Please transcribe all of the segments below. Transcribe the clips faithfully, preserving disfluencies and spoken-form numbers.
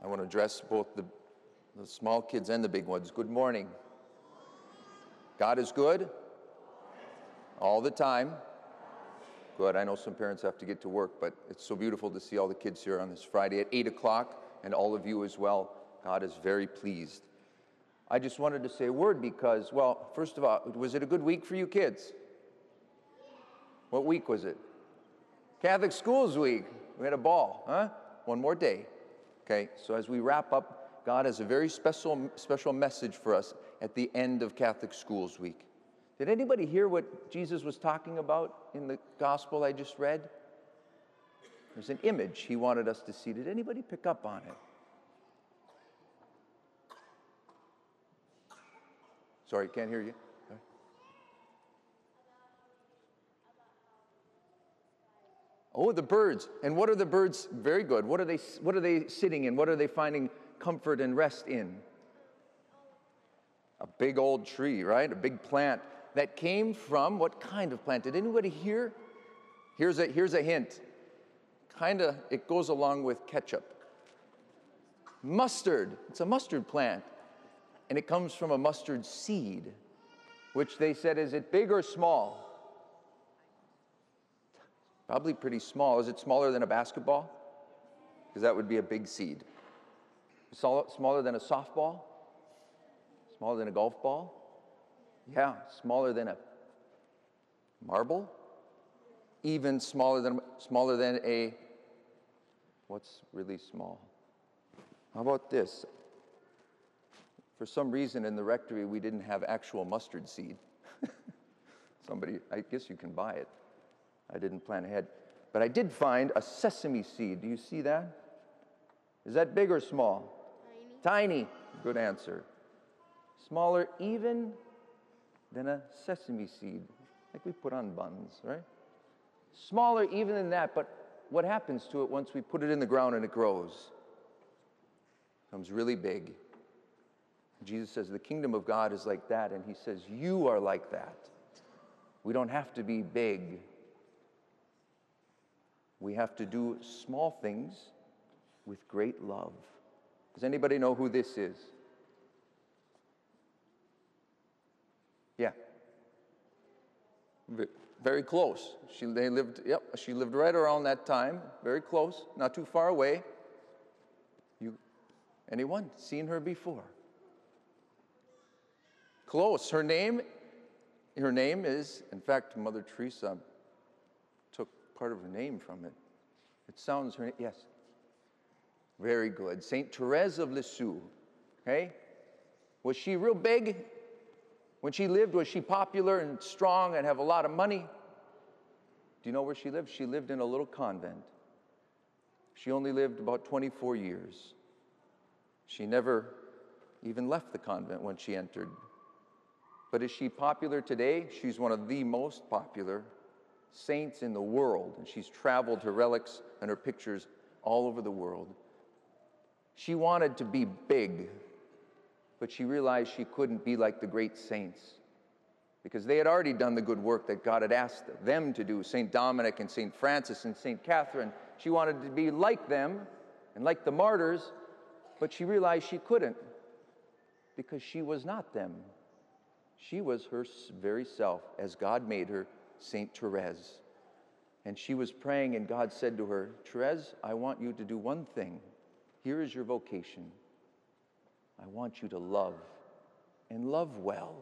I want to address both the, the small kids and the big ones. Good morning. God is good all the time. Good. I know some parents have to get to work, but it's so beautiful to see all the kids here on this Friday at eight o'clock, and all of you as well. God is very pleased. I just wanted to say a word because, well, first of all, was it a good week for you kids? What week was it? Catholic Schools Week. We had a ball, huh? One more day. Okay, so as we wrap up, God has a very special, special message for us at the end of Catholic Schools Week. Did anybody hear what Jesus was talking about in the gospel I just read? There's an image he wanted us to see. Did anybody pick up on it? Sorry, can't hear you. Oh, the birds. And what are the birds? Very good. What are they, what are they sitting in? What are they finding comfort and rest in? A big old tree, right? A big plant that came from what kind of plant? Did anybody hear? Here's a, here's a hint. Kind of, it goes along with ketchup. Mustard. It's a mustard plant. And it comes from a mustard seed, which they said, is it big or small? Probably pretty small. Is it smaller than a basketball? Because that would be a big seed. Smaller than a softball? Smaller than a golf ball? Yeah, smaller than a marble? Even smaller than smaller than a, what's really small? How about this? For some reason in the rectory we didn't have actual mustard seed. Somebody, I guess you can buy it. I didn't plan ahead. But I did find a sesame seed. Do you see that? Is that big or small? Tiny. Tiny. Good answer. Smaller even than a sesame seed, like we put on buns, right? Smaller even than that, but what happens to it once we put it in the ground and it grows? It becomes really big. Jesus says the kingdom of God is like that, and he says you are like that. We don't have to be big. We have to do small things with great love. Does anybody know who this is? Yeah. Very close. She, they lived, yep, she lived right around that time. Very close, not too far away. You, anyone seen her before? Close. Her name, her name is, in fact, Mother Teresa took part of her name from it. It sounds, her, yes. Very good. Saint Therese of Lisieux. Okay? Was she real big? When she lived, was she popular and strong and have a lot of money? Do you know where she lived? She lived in a little convent. She only lived about twenty-four years. She never even left the convent when she entered. But is she popular today? She's one of the most popular saints in the world, and she's traveled her relics and her pictures all over the world. She wanted to be big, but she realized she couldn't be like the great saints because they had already done the good work that God had asked them to do, Saint Dominic and Saint Francis and Saint Catherine. She wanted to be like them and like the martyrs, but she realized she couldn't because she was not them. She was her very self, as God made her, Saint Therese. And she was praying, and God said to her, Therese, I want you to do one thing. Here is your vocation. I want you to love, and love well.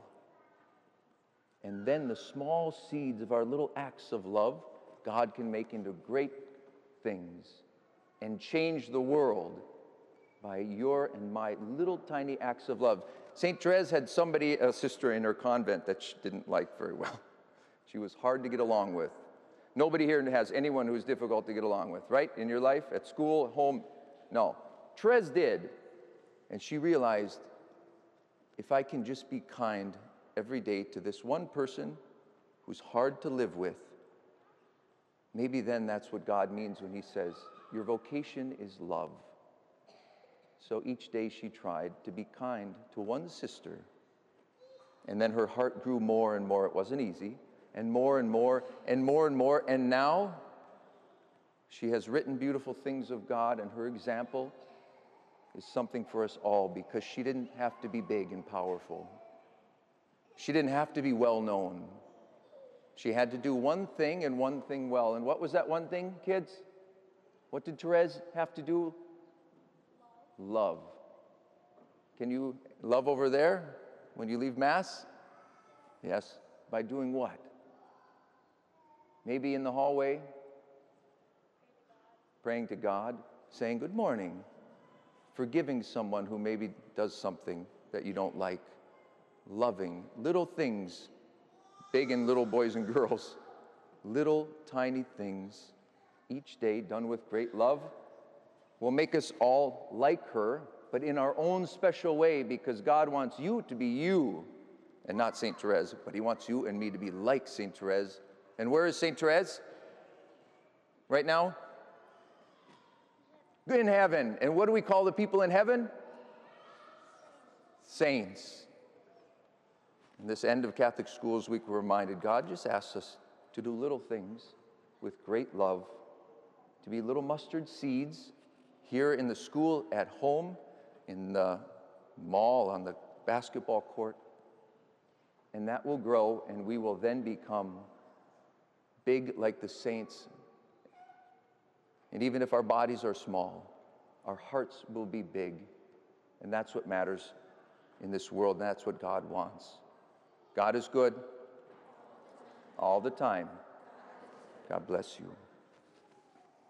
And then the small seeds of our little acts of love, God can make into great things and change the world by your and my little tiny acts of love. Saint Therese had somebody, a sister in her convent that she didn't like very well. She was hard to get along with. Nobody here has anyone who's difficult to get along with, right? In your life, at school, at home? No. Therese did. And she realized, if I can just be kind every day to this one person who's hard to live with, maybe then that's what God means when he says, your vocation is love. So each day she tried to be kind to one sister. And then her heart grew more and more. It wasn't easy. And more and more and more and more. And now she has written beautiful things of God, and her example is something for us all, because she didn't have to be big and powerful. She didn't have to be well known. She had to do one thing and one thing well. And what was that one thing, kids? What did Therese have to do? Love. Can you love over there when you leave Mass? Yes. By doing what? Maybe in the hallway, praying to God, saying good morning, forgiving someone who maybe does something that you don't like, loving, little things, big and little boys and girls, little tiny things, each day done with great love, will make us all like her, but in our own special way, because God wants you to be you and not Saint Therese, but he wants you and me to be like Saint Therese. And where is Saint Therese right now? In heaven. And what do we call the people in heaven? Saints. In this end of Catholic Schools Week, we're reminded God just asks us to do little things with great love, to be little mustard seeds here in the school, at home, in the mall, on the basketball court. And that will grow, and we will then become big like the saints. And even if our bodies are small, our hearts will be big. And that's what matters in this world, and that's what God wants. God is good all the time. God bless you.